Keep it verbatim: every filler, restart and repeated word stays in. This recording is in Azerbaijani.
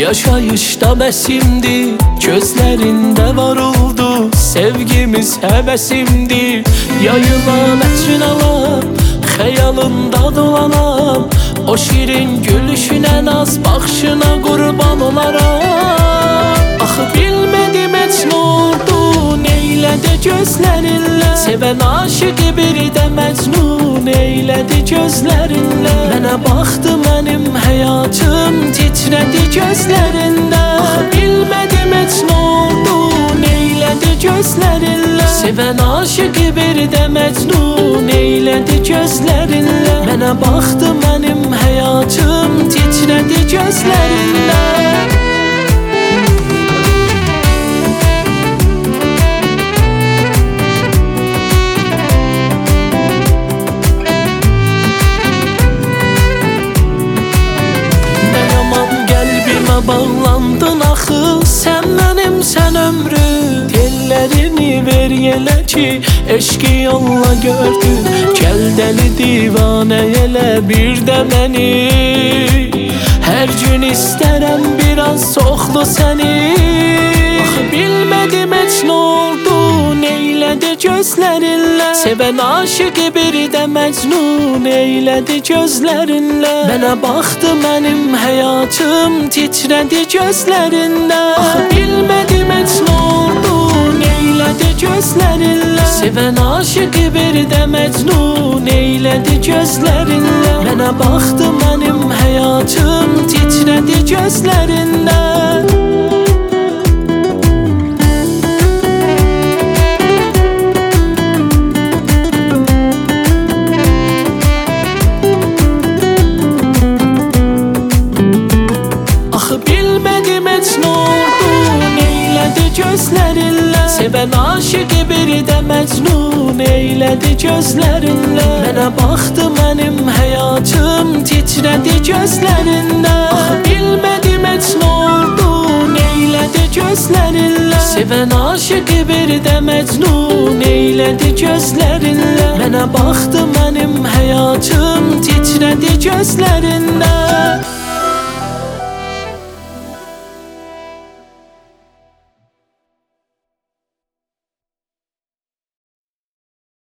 Yaşayışda bəsimdi, gözlərində var oldu. Sevgimiz həvəsimdi, yayılan ətrin alam, xəyalında dolanam. O şirin gülüşünə, naz baxışına qurban olaram. Axı bilmədim heç nə oldu, neylədi gözlərinlə. Sevən aşıqı biri də məcnun eylədi gözlərinlə. Mənə baxdı mənim həyatım, titrədi gözlərində. Axı bilmədim heç nə oldu, neylədi gözlərinlə. Sevən aşıqı biri də məcnun eylədi gözlərinlə. Mənə baxdı mənim həyatım, titrədi gözlərində. Bağlandın axı, sən mənim, sən ömrüm. Tellərini ver yelə ki, eşqi yolla gördün. Gəl dəli divanə elə bir də məni. Hər gün istərəm biraz soxlu səni. Axı bilmədim heç nə oldu, neylədi gözlərinlə. Sevən aşıqı biri də məcnun eylədi gözlərinlə. Mənə baxdı mənim həyatım, titrədi gözlərində. Axı bilmədim heç nə oldu, neylədi gözlərinlə. Sevən aşıqı biri də məcnun eylədi gözlərinlə. Mənə baxdı mənim həyatım, titrədi gözlərində. Sevən aşıqı biri də məcnun eylədi gözlərinlə. Mənə baxdı mənim həyatım, titrədi gözlərində. Axı bilmədim heç nə oldu, neylədi gözlərinlə. Sevən aşıqı biri də məcnun eylədi gözlərinlə. Mənə baxdı mənim həyatım, titrədi gözlərində.